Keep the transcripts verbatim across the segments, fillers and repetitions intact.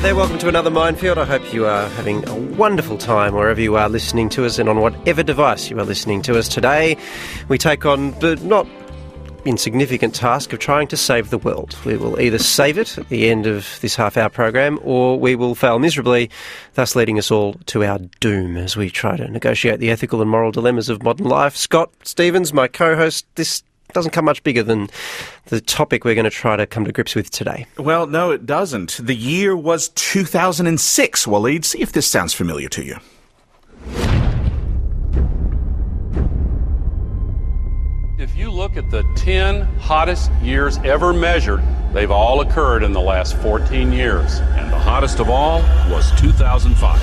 there, welcome to another Minefield. I hope you are having a wonderful time wherever you are listening to us and on whatever device you are listening to us. Today, we take on the not insignificant task of trying to save the world. We will either save it at the end of this half-hour program, or we will fail miserably, thus leading us all to our doom as we try to negotiate the ethical and moral dilemmas of modern life. Scott Stevens, my co-host, this doesn't come much bigger than the topic we're going to try to come to grips with today. Well, no, it doesn't. The year was two thousand six, Waleed. See if this sounds familiar to you. If you look at the ten hottest years ever measured, they've all occurred in the last fourteen years. And the hottest of all was two thousand five.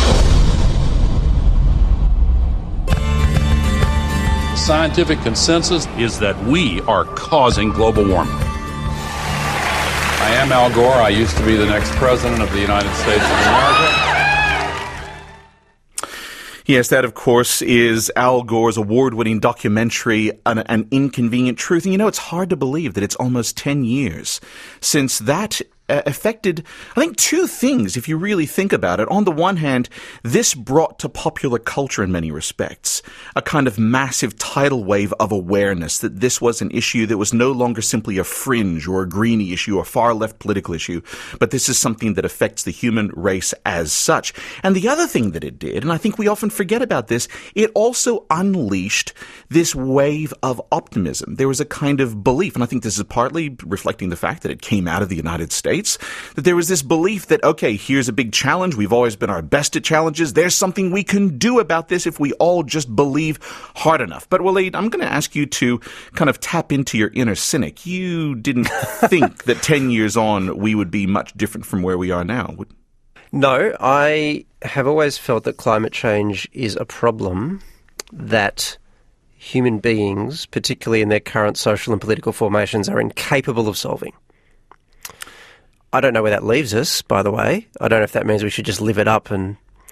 The scientific consensus is that we are causing global warming. I am Al Gore. I used to be the next president of the United States of America. Yes, that, of course, is Al Gore's award-winning documentary, An, An Inconvenient Truth. And, you know, it's hard to believe that it's almost ten years since that Uh, affected, I think, two things, if you really think about it. On the one hand, this brought to popular culture in many respects a kind of massive tidal wave of awareness that this was an issue that was no longer simply a fringe or a greenie issue or far-left political issue, but this is something that affects the human race as such. And the other thing that it did, and I think we often forget about this, it also unleashed this wave of optimism. There was a kind of belief, and I think this is partly reflecting the fact that it came out of the United States, that there was this belief that, okay, here's a big challenge. We've always been our best at challenges. There's something we can do about this if we all just believe hard enough. But, Waleed, I'm going to ask you to kind of tap into your inner cynic. You didn't think that ten years on we would be much different from where we are now. No, I have always felt that climate change is a problem that human beings, particularly in their current social and political formations, are incapable of solving. I don't know where that leaves us, by the way. I don't know if that means we should just live it up and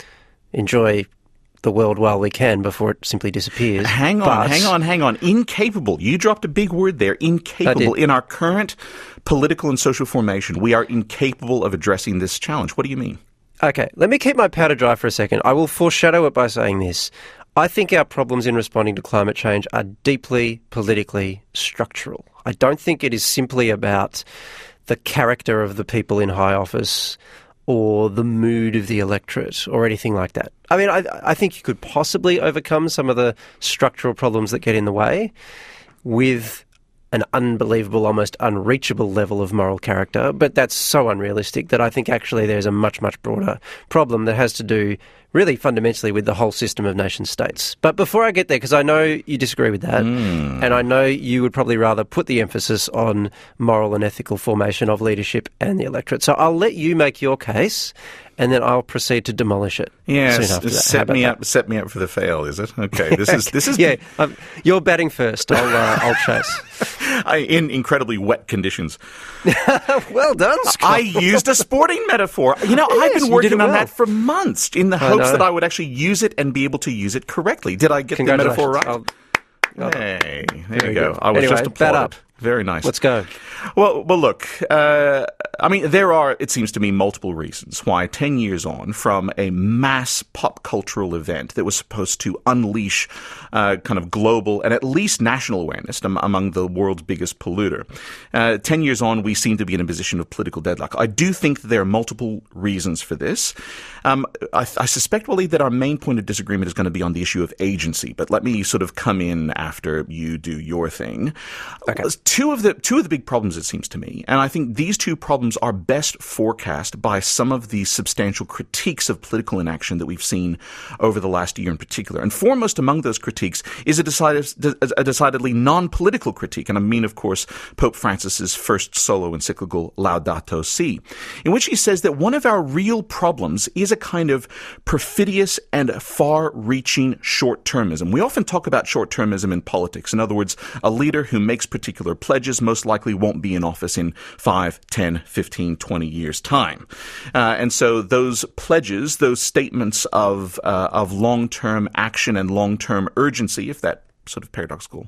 enjoy the world while we can before it simply disappears. Hang on, but hang on, hang on. Incapable. You dropped a big word there. Incapable. In our current political and social formation, we are incapable of addressing this challenge. What do you mean? Okay, let me keep my powder dry for a second. I will foreshadow it by saying this. I think our problems in responding to climate change are deeply politically structural. I don't think it is simply about the character of the people in high office or the mood of the electorate or anything like that. I mean, I, I think you could possibly overcome some of the structural problems that get in the way with an unbelievable, almost unreachable level of moral character, but that's so unrealistic that I think actually there's a much, much broader problem that has to do really fundamentally with the whole system of nation states. But before I get there, because I know you disagree with that, mm. and I know you would probably rather put the emphasis on moral and ethical formation of leadership and the electorate. So I'll let you make your case, and then I'll proceed to demolish it. Yes, soon after that. set me that? up. Set me up for the fail. Is it okay? This is this is yeah. Um, you're batting first. I'll uh, I'll chase. I, in incredibly wet conditions. Well done, Scott. I used a sporting metaphor. You know, yes, I've been working well. on that for months in the hopes that I would actually use it and be able to use it correctly. Did I get the metaphor right? I'll, I'll hey, there Very you go. good. I was anyway, just applauded. bat up. Very nice. Let's go. Well, well, look, uh, I mean, there are, it seems to me, multiple reasons why ten years on from a mass pop cultural event that was supposed to unleash uh, kind of global and at least national awareness among the world's biggest polluter, uh, ten years on, we seem to be in a position of political deadlock. I do think that there are multiple reasons for this. Um, I, I suspect, Waleed, that our main point of disagreement is going to be on the issue of agency, but let me sort of come in after you do your thing. Okay. Two of the two of the big problems, it seems to me, and I think these two problems are best forecast by some of the substantial critiques of political inaction that we've seen over the last year in particular. And foremost among those critiques is a, decided, a decidedly non-political critique, and I mean, of course, Pope Francis's first solo encyclical Laudato Si, in which he says that one of our real problems is a kind of perfidious and far-reaching short-termism. We often talk about short-termism in politics. In other words, a leader who makes particular pledges most likely won't be in office in five, ten, fifteen, twenty years' time. Uh, and so those pledges, those statements of uh, of long-term action and long-term urgency, if that sort of paradoxical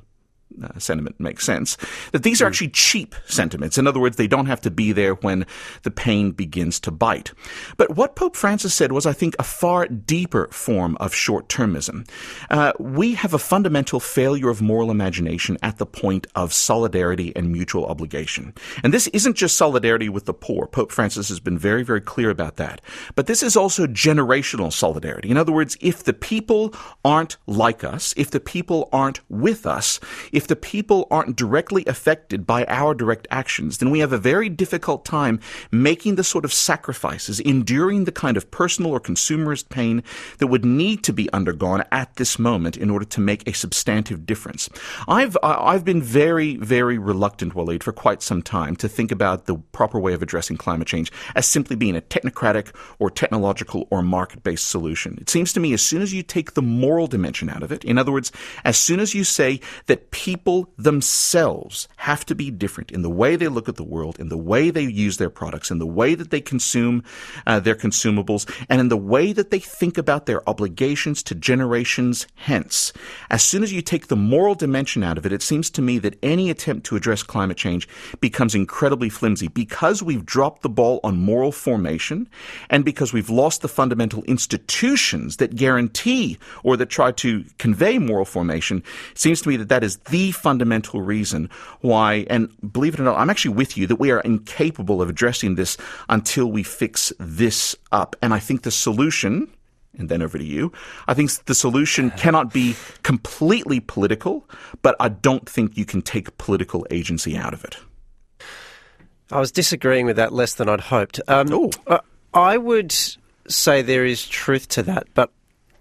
Uh, sentiment makes sense, that these are actually cheap sentiments. In other words, they don't have to be there when the pain begins to bite. But what Pope Francis said was, I think, a far deeper form of short-termism. Uh, we have a fundamental failure of moral imagination at the point of solidarity and mutual obligation. And this isn't just solidarity with the poor. Pope Francis has been very, very clear about that. But this is also generational solidarity. In other words, if the people aren't like us, if the people aren't with us, if the people aren't directly affected by our direct actions, then we have a very difficult time making the sort of sacrifices, enduring the kind of personal or consumerist pain that would need to be undergone at this moment in order to make a substantive difference. I've I've been very, very reluctant, Waleed, for quite some time to think about the proper way of addressing climate change as simply being a technocratic or technological or market-based solution. It seems to me as soon as you take the moral dimension out of it, in other words, as soon as you say that people People themselves have to be different in the way they look at the world, in the way they use their products, in the way that they consume uh, their consumables, and in the way that they think about their obligations to generations hence. As soon as you take the moral dimension out of it, it seems to me that any attempt to address climate change becomes incredibly flimsy because we've dropped the ball on moral formation and because we've lost the fundamental institutions that guarantee or that try to convey moral formation. It seems to me that that is the fundamental reason why, and believe it or not, I'm actually with you, that we are incapable of addressing this until we fix this up. And I think the solution, and then over to you, I think the solution cannot be completely political, but I don't think you can take political agency out of it. I was disagreeing with that less than I'd hoped. Um, oh. I would say there is truth to that, but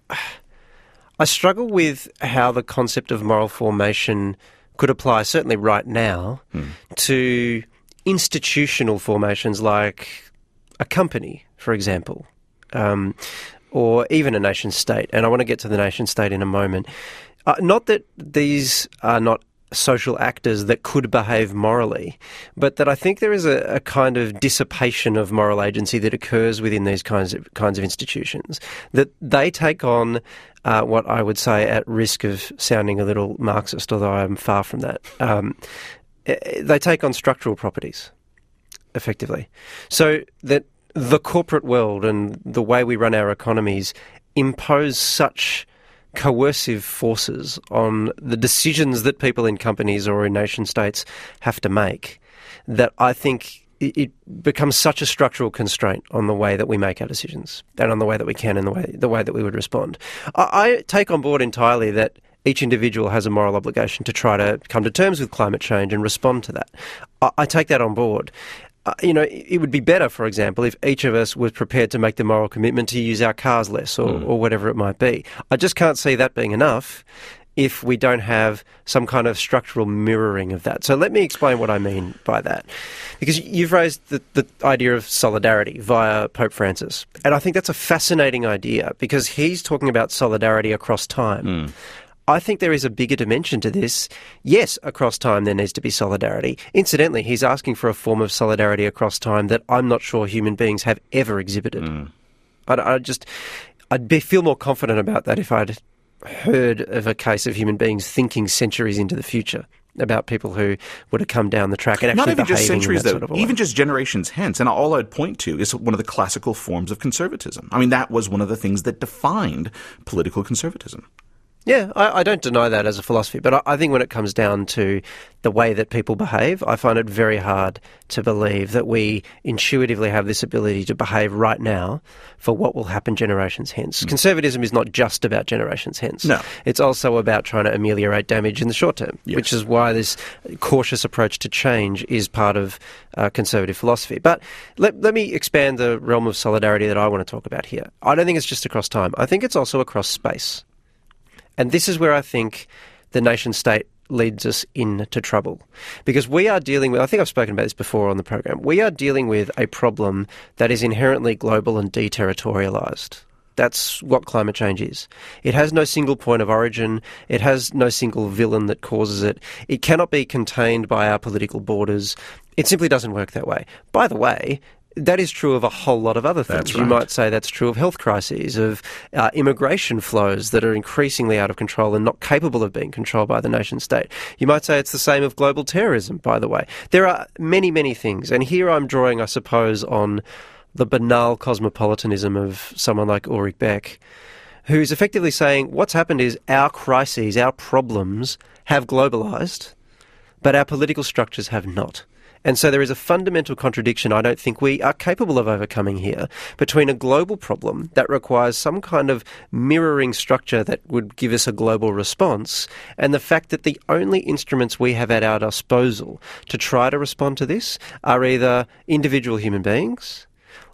I struggle with how the concept of moral formation could apply, certainly right now, mm. to institutional formations like a company, for example, um, or even a nation state. And I want to get to the nation state in a moment. Uh, not that these are not social actors that could behave morally, but that I think there is a, a kind of dissipation of moral agency that occurs within these kinds of kinds of institutions, that they take on uh, what I would say, at risk of sounding a little Marxist, although I'm far from that, um, they take on structural properties, effectively. So that the corporate world and the way we run our economies impose such coercive forces on the decisions that people in companies or in nation states have to make, that I think it becomes such a structural constraint on the way that we make our decisions and on the way that we can and the way the way that we would respond. I, I take on board entirely that each individual has a moral obligation to try to come to terms with climate change and respond to that. I, I take that on board. Uh, you know, it would be better, for example, if each of us was prepared to make the moral commitment to use our cars less or, mm. or whatever it might be. I just can't see that being enough if we don't have some kind of structural mirroring of that. So let me explain what I mean by that. Because you've raised the, the idea of solidarity via Pope Francis. And I think that's a fascinating idea because he's talking about solidarity across time. Mm. I think there is a bigger dimension to this. Yes, across time there needs to be solidarity. Incidentally, he's asking for a form of solidarity across time that I'm not sure human beings have ever exhibited. Mm. I'd, I'd just, I'd be, feel more confident about that if I'd heard of a case of human beings thinking centuries into the future about people who would have come down the track and actually not even behaving just centuries, in that though, sort of a way. Even just generations hence. And all I'd point to is one of the classical forms of conservatism. I mean, that was one of the things that defined political conservatism. Yeah, I, I don't deny that as a philosophy, but I, I think when it comes down to the way that people behave, I find it very hard to believe that we intuitively have this ability to behave right now for what will happen generations hence. Mm. Conservatism is not just about generations hence. No. It's also about trying to ameliorate damage in the short term, yes. which is why this cautious approach to change is part of uh, conservative philosophy. But let, let me expand the realm of solidarity that I want to talk about here. I don't think it's just across time. I think it's also across space. And this is where I think the nation state leads us into trouble. Because we are dealing with, I think I've spoken about this before on the program, we are dealing with a problem that is inherently global and deterritorialised. That's what climate change is. It has no single point of origin. It has no single villain that causes it. It cannot be contained by our political borders. It simply doesn't work that way. By the way, that is true of a whole lot of other things. That's You right. might say that's true of health crises, of uh, immigration flows that are increasingly out of control and not capable of being controlled by the nation state. You might say it's the same of global terrorism, by the way. There are many, many things. And here I'm drawing, I suppose, on the banal cosmopolitanism of someone like Ulrich Beck, who's effectively saying what's happened is our crises, our problems have globalised, but our political structures have not. And so there is a fundamental contradiction I don't think we are capable of overcoming here between a global problem that requires some kind of mirroring structure that would give us a global response and the fact that the only instruments we have at our disposal to try to respond to this are either individual human beings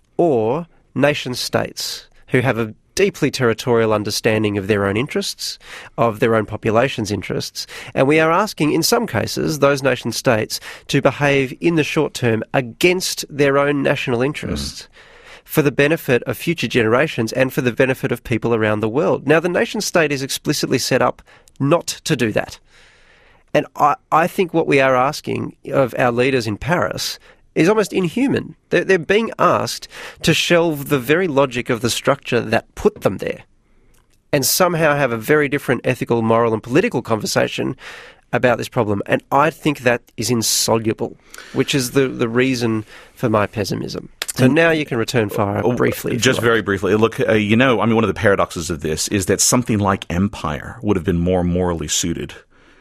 or nation states who have a deeply territorial understanding of their own interests, of their own population's interests, and we are asking, in some cases, those nation states to behave in the short term against their own national interests. Mm. for the benefit of future generations and for the benefit of people around the world. Now, the nation state is explicitly set up not to do that. And I, I think what we are asking of our leaders in Paris is almost inhuman. They're, they're being asked to shelve the very logic of the structure that put them there and somehow have a very different ethical, moral and political conversation about this problem. And I think that is insoluble, which is the, the reason for my pessimism. So now you can return fire oh, briefly. Just very briefly. Look, uh, you know, I mean, one of the paradoxes of this is that something like empire would have been more morally suited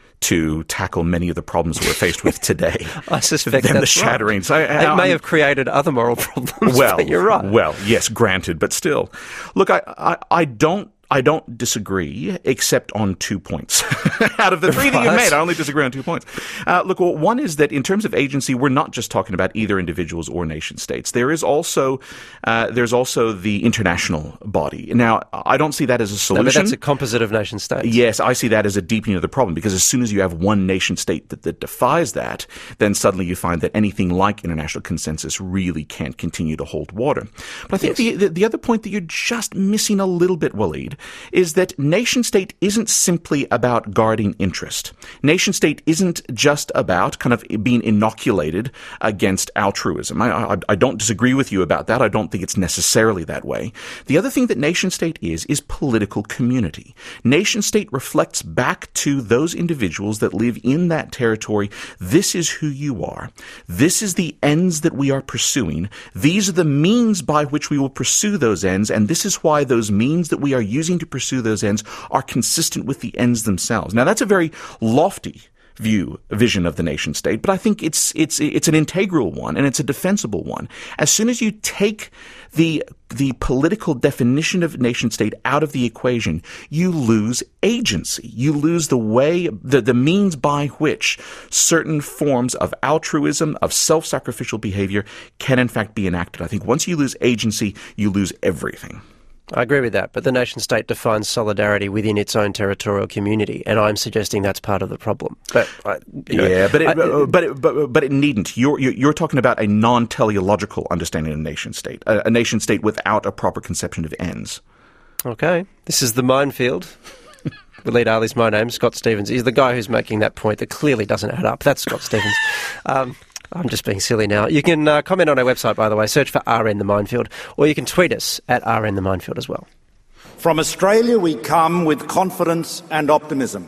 to tackle many of the problems we're faced with today. I suspect than that's the shatterings. right. I, I, it may have created other moral problems, well, but you're right. Well, yes, granted, but still. Look, I, I, I don't I don't disagree, except on two points. Out of the three that you've made, I only disagree on two points. Uh, look, well, one is that in terms of agency, we're not just talking about either individuals or nation states. There is also uh, there's also the international body. Now, I don't see that as a solution. No, but that's a composite of nation states. Yes, I see that as a deepening of the problem, because as soon as you have one nation state that, that defies that, then suddenly you find that anything like international consensus really can't continue to hold water. But I think yes. the, the the other point that you're just missing a little bit, Waleed, is that nation state isn't simply about guarding interest. Nation state isn't just about kind of being inoculated against altruism. I, I, I don't disagree with you about that. I don't think it's necessarily that way. The other thing that nation state is, is political community. Nation state reflects back to those individuals that live in that territory. This is who you are. This is the ends that we are pursuing. These are the means by which we will pursue those ends, and this is why those means that we are using to pursue those ends are consistent with the ends themselves. Now, that's a very lofty view, vision of the nation state, but I think it's it's it's an integral one and it's a defensible one. As soon as you take the the political definition of nation state out of the equation, you lose agency. You lose the way, the, the means by which certain forms of altruism, of self-sacrificial behavior can in fact be enacted. I think once you lose agency, you lose everything. I agree with that, but the nation-state defines solidarity within its own territorial community, and I'm suggesting that's part of the problem. But I, you know, yeah, but it, I, but, it, but but it needn't. You're you're talking about a non-teleological understanding of nation-state, a, a nation-state without a proper conception of ends. Okay, this is the minefield. Waleed Aly's my name. Scott Stephens is the guy who's making that point that clearly doesn't add up. That's Scott Stephens. Um, I'm just being silly now. You can uh, comment on our website, by the way. Search for R N The Minefield, or you can tweet us at R N The Minefield as well. From Australia, we come with confidence and optimism.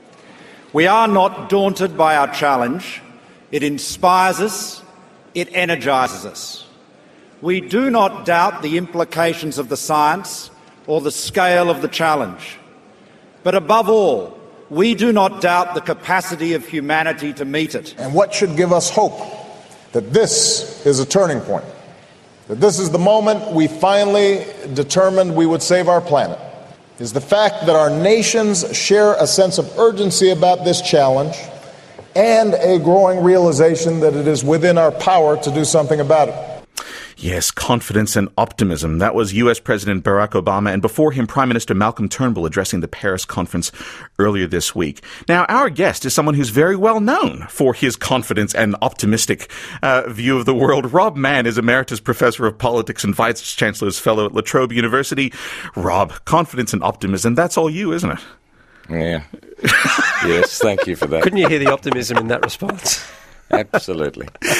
We are not daunted by our challenge. It inspires us. It energises us. We do not doubt the implications of the science or the scale of the challenge. But above all, we do not doubt the capacity of humanity to meet it. And what should give us hope that this is a turning point, that this is the moment we finally determined we would save our planet, is the fact that our nations share a sense of urgency about this challenge and a growing realization that it is within our power to do something about it. Yes, confidence and optimism. That was U S President Barack Obama, and before him, Prime Minister Malcolm Turnbull addressing the Paris conference earlier this week. Now, our guest is someone who's very well known for his confidence and optimistic uh, view of the world. Rob Mann is Emeritus Professor of Politics and Vice Chancellor's Fellow at La Trobe University. Rob, confidence and optimism, that's all you, isn't it? Yeah. Yes, thank you for that. Couldn't you hear the optimism in that response? Absolutely.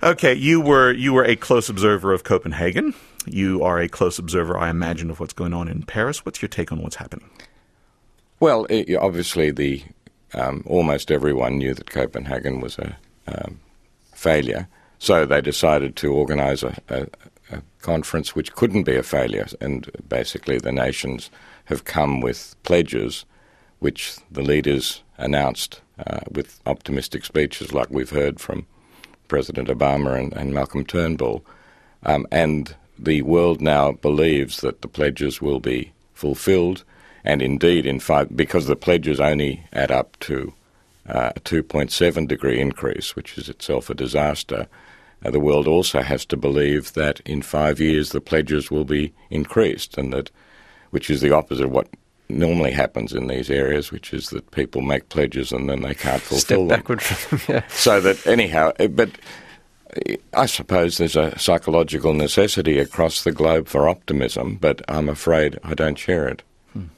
Okay, you were you were a close observer of Copenhagen. You are a close observer, I imagine, of what's going on in Paris. What's your take on what's happening? Well, it, obviously, the um, almost everyone knew that Copenhagen was a um, failure, so they decided to organise a, a, a conference which couldn't be a failure, and basically the nations have come with pledges which the leaders announced uh, with optimistic speeches like we've heard from President Obama and, and Malcolm Turnbull, um, and the world now believes that the pledges will be fulfilled, and indeed, in five, because the pledges only add up to uh, a two point seven degree increase, which is itself a disaster, uh, the world also has to believe that in five years the pledges will be increased, and that, which is the opposite of what normally happens in these areas, which is that people make pledges and then they can't fulfill Step them. backward from them, yeah. So that, anyhow, but I suppose there's a psychological necessity across the globe for optimism, but I'm afraid I don't share it. Hmm.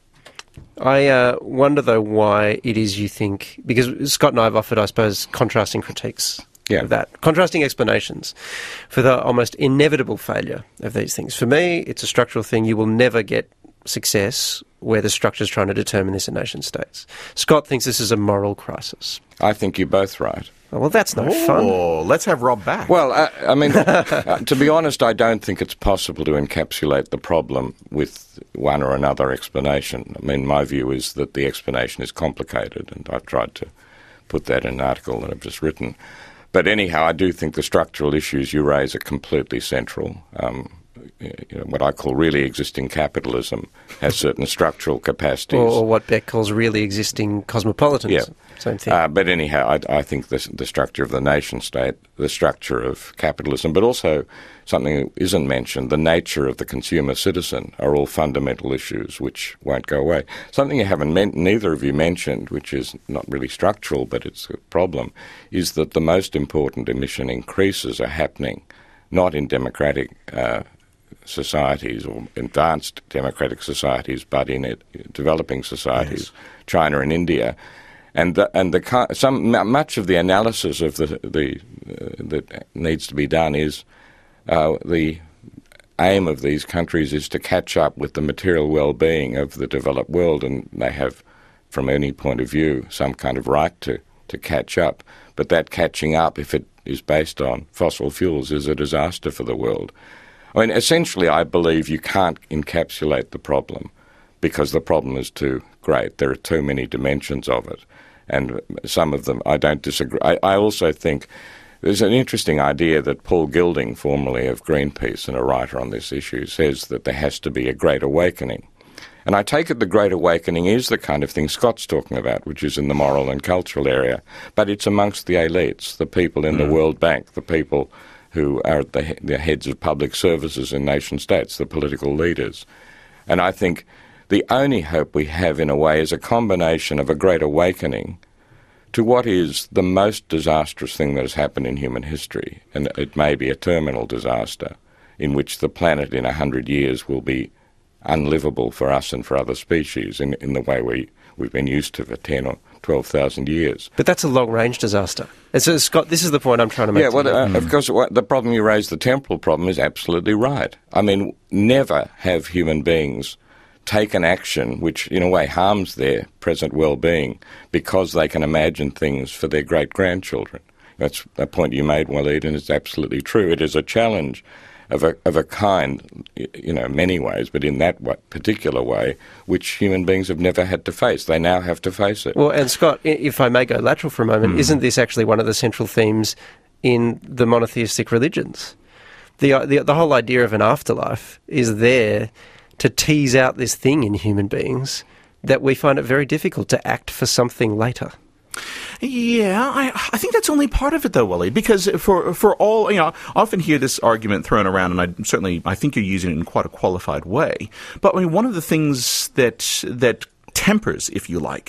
I uh, wonder, though, why it is you think, because Scott and I have offered, I suppose, contrasting critiques yeah. of that, contrasting explanations for the almost inevitable failure of these things. For me, it's a structural thing. You will never get success where the structure is trying to determine this in nation states. Scott thinks this is a moral crisis. I think you're both right. Oh, well, that's no oh, fun. Oh, let's have Rob back. Well, I, I mean, uh, to be honest, I don't think it's possible to encapsulate the problem with one or another explanation. I mean, my view is that the explanation is complicated, and I've tried to put that in an article that I've just written. But anyhow, I do think the structural issues you raise are completely central. Um, you know, what I call really existing capitalism has certain structural capacities. Or, or what Beck calls really existing cosmopolitanism. Yeah. Same thing. Uh, but anyhow, I, I think the, the structure of the nation state, the structure of capitalism, but also something that isn't mentioned, the nature of the consumer citizen, are all fundamental issues which won't go away. Something you haven't meant, neither of you mentioned, which is not really structural, but it's a problem, is that the most important emission increases are happening not in democratic uh, societies or advanced democratic societies, but in it, developing societies, yes. China and India. And the, and the some much of the analysis of the the uh, that needs to be done is uh, the aim of these countries is to catch up with the material well-being of the developed world, and they have, from any point of view, some kind of right to, to catch up. But that catching up, if it is based on fossil fuels, is a disaster for the world. I mean, essentially, I believe you can't encapsulate the problem because the problem is too great. There are too many dimensions of it. And some of them, I don't disagree. I, I also think there's an interesting idea that Paul Gilding, formerly of Greenpeace and a writer on this issue, says that there has to be a great awakening. And I take it the great awakening is the kind of thing Scott's talking about, which is in the moral and cultural area. But it's amongst the elites, the people in mm. the World Bank, the people who are at the, the heads of public services in nation states, the political leaders. And I think the only hope we have, in a way, is a combination of a great awakening to what is the most disastrous thing that has happened in human history, and it may be a terminal disaster in which the planet in a hundred years will be unlivable for us and for other species in, in the way we, we've been used to for ten or twelve thousand years. But that's a long-range disaster. And so, Scott, this is the point I'm trying to make. Yeah, well, uh, mm. of course, what, the problem you raised, the temporal problem, is absolutely right. I mean, never have human beings taken action which, in a way, harms their present well-being because they can imagine things for their great-grandchildren. That's a point you made, Walid, and it's absolutely true. It is a challenge of a of a kind, you know, many ways, but in that particular way, which human beings have never had to face. They now have to face it. Well, and Scott, if I may go lateral for a moment, mm. isn't this actually one of the central themes in the monotheistic religions? The, the the whole idea of an afterlife is there to tease out this thing in human beings that we find it very difficult to act for something later. Yeah, I, I think that's only part of it, though, Wally, because for for all, you know, I often hear this argument thrown around, and I certainly, I think you're using it in quite a qualified way. But I mean, one of the things that that tempers, if you like,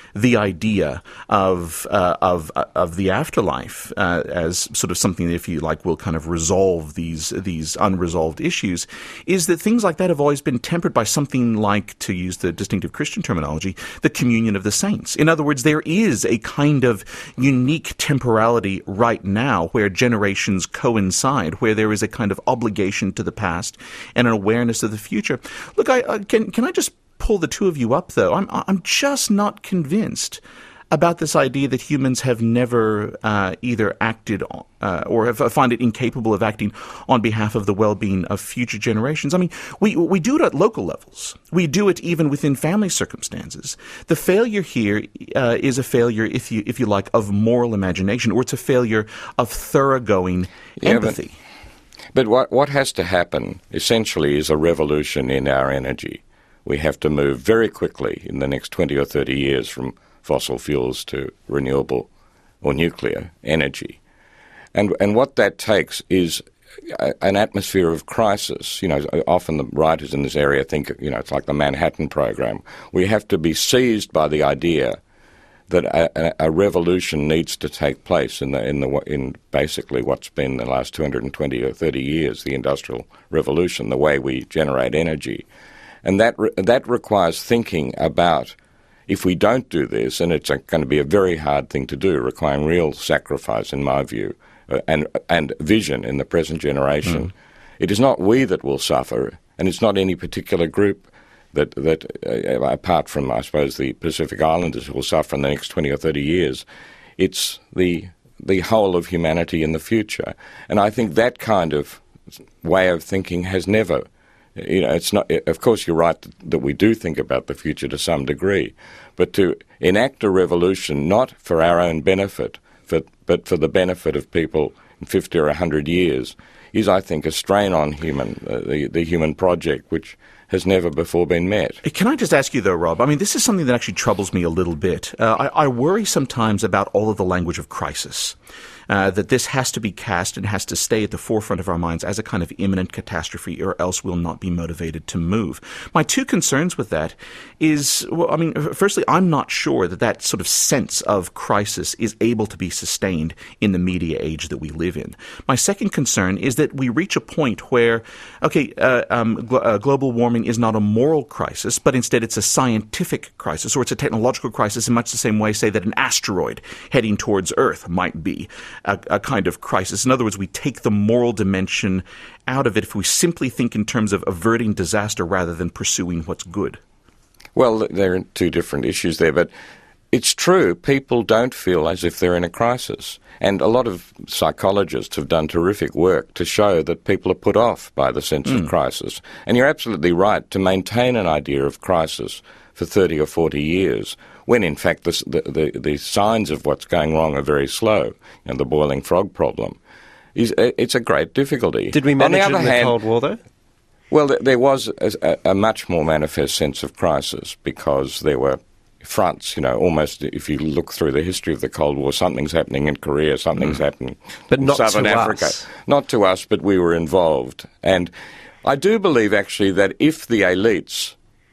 the idea of uh, of uh, of the afterlife uh, as sort of something that, if you like, will kind of resolve these these unresolved issues, is that things like that have always been tempered by something like, to use the distinctive Christian terminology, the communion of the saints. In other words, there is a kind of unique temporality right now where generations coincide, where there is a kind of obligation to the past and an awareness of the future. Look, I uh, can can I just pull the two of you up, though? I'm I'm just not convinced about this idea that humans have never uh, either acted uh, or have find it incapable of acting on behalf of the well-being of future generations. I mean, we we do it at local levels. We do it even within family circumstances. The failure here uh, is a failure, if you if you like, of moral imagination, or it's a failure of thoroughgoing yeah, empathy. But, but what what has to happen essentially is a revolution in our energy. We have to move very quickly in the next twenty or thirty years from fossil fuels to renewable or nuclear energy. And and what that takes is a, an atmosphere of crisis. You know, often the writers in this area think, you know, it's like the Manhattan Program. We have to be seized by the idea that a, a revolution needs to take place in the in the in basically what's been the last two hundred twenty or thirty years, the Industrial Revolution, the way we generate energy. And that re- that requires thinking about, if we don't do this, and it's a, going to be a very hard thing to do, requiring real sacrifice, in my view, uh, and and vision in the present generation, mm. it is not we that will suffer, and it's not any particular group that, that uh, apart from, I suppose, the Pacific Islanders who will suffer in the next twenty or thirty years. It's the the whole of humanity in the future. And I think that kind of way of thinking has never... You know, it's not. Of course, you're right that we do think about the future to some degree, but to enact a revolution not for our own benefit, for, but for the benefit of people in fifty or a hundred years, is, I think, a strain on human uh, the the human project, which has never before been met. Can I just ask you, though, Rob? I mean, this is something that actually troubles me a little bit. Uh, I, I worry sometimes about all of the language of crisis. Uh, that this has to be cast and has to stay at the forefront of our minds as a kind of imminent catastrophe, or else we'll not be motivated to move. My two concerns with that is, well, I mean, firstly, I'm not sure that that sort of sense of crisis is able to be sustained in the media age that we live in. My second concern is that we reach a point where, okay, uh, um, gl- uh, global warming is not a moral crisis, but instead it's a scientific crisis, or it's a technological crisis in much the same way, say, that an asteroid heading towards Earth might be. A, a kind of crisis. In other words, we take the moral dimension out of it if we simply think in terms of averting disaster rather than pursuing what's good. Well, there are two different issues there, but it's true, people don't feel as if they're in a crisis. And a lot of psychologists have done terrific work to show that people are put off by the sense mm. of crisis. And you're absolutely right, to maintain an idea of crisis for thirty or forty years, when in fact the, the, the signs of what's going wrong are very slow, you know, the boiling frog problem, is it's a great difficulty. Did we manage On the it in other hand, the Cold War, though? Well, there was a, a much more manifest sense of crisis because there were fronts, you know, almost if you look through the history of the Cold War, something's happening in Korea, something's mm. happening but in not Southern to Africa. Us. Not to us, but we were involved. And I do believe, actually, that if the elites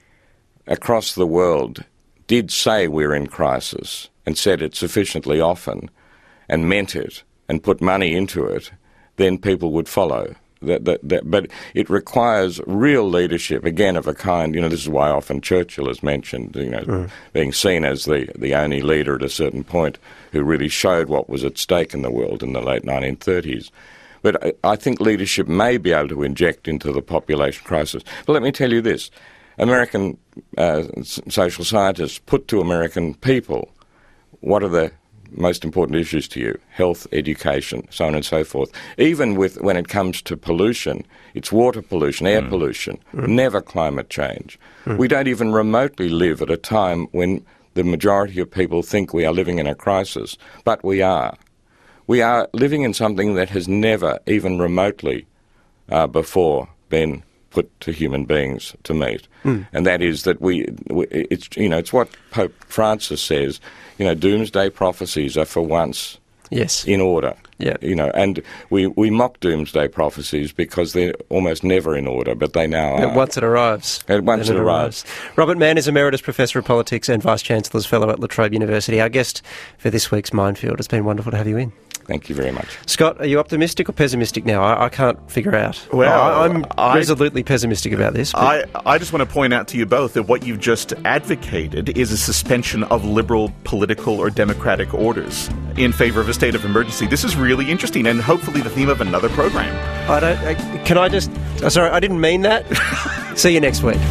across the world did say we're in crisis and said it sufficiently often and meant it and put money into it, then people would follow. That, that, that, but it requires real leadership, again, of a kind, you know, this is why often Churchill is mentioned, you know, mm. being seen as the, the only leader at a certain point who really showed what was at stake in the world in the late nineteen thirties. But I, I think leadership may be able to inject into the population crisis. But let me tell you this. American uh, social scientists put to American people, what are the most important issues to you? Health, education, so on and so forth. Even with when it comes to pollution, it's water pollution, air mm. pollution, mm. never climate change. Mm. We don't even remotely live at a time when the majority of people think we are living in a crisis, but we are. We are living in something that has never even remotely uh, before been put to human beings to meet, mm. and that is that we, we, it's you know, it's what Pope Francis says. You know, doomsday prophecies are for once yes. in order. Yeah. You know, and we, we mock doomsday prophecies because they're almost never in order, but they now are. And once it arrives. And once it, it arrives. arrives. Robert Mann is Emeritus Professor of Politics and Vice-Chancellor's Fellow at La Trobe University. Our guest for this week's Minefield. It's been wonderful to have you in. Thank you very much. Scott, are you optimistic or pessimistic now? I, I can't figure out. Well, I, I'm I, resolutely pessimistic about this. I, I just want to point out to you both that what you've just advocated is a suspension of liberal political or democratic orders in favour of a state of emergency. This is really interesting and hopefully the theme of another program. I don't. I, can I just... Oh, sorry, I didn't mean that. See you next week.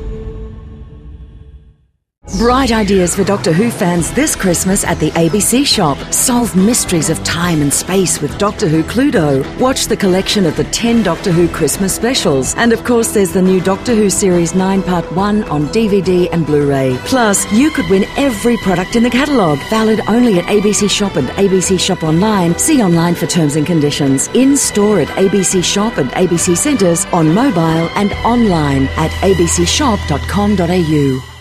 Bright ideas for Doctor Who fans this Christmas at the A B C shop. Solve mysteries of time and space with Doctor Who Cluedo. Watch the collection of the ten Doctor Who Christmas specials. And of course there's the new Doctor Who Series nine Part one on D V D and Blu-ray. Plus, you could win every product in the catalogue. Valid only at A B C Shop and A B C Shop Online. See online for terms and conditions. In-store at A B C Shop and A B C Centres, on mobile and online at a b c shop dot com dot a u.